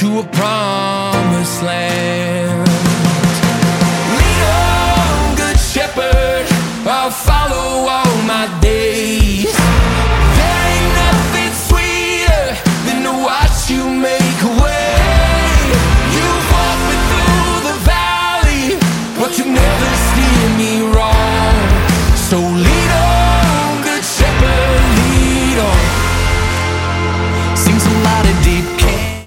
to a promised land. Lead on, good shepherd, I'll follow all my days.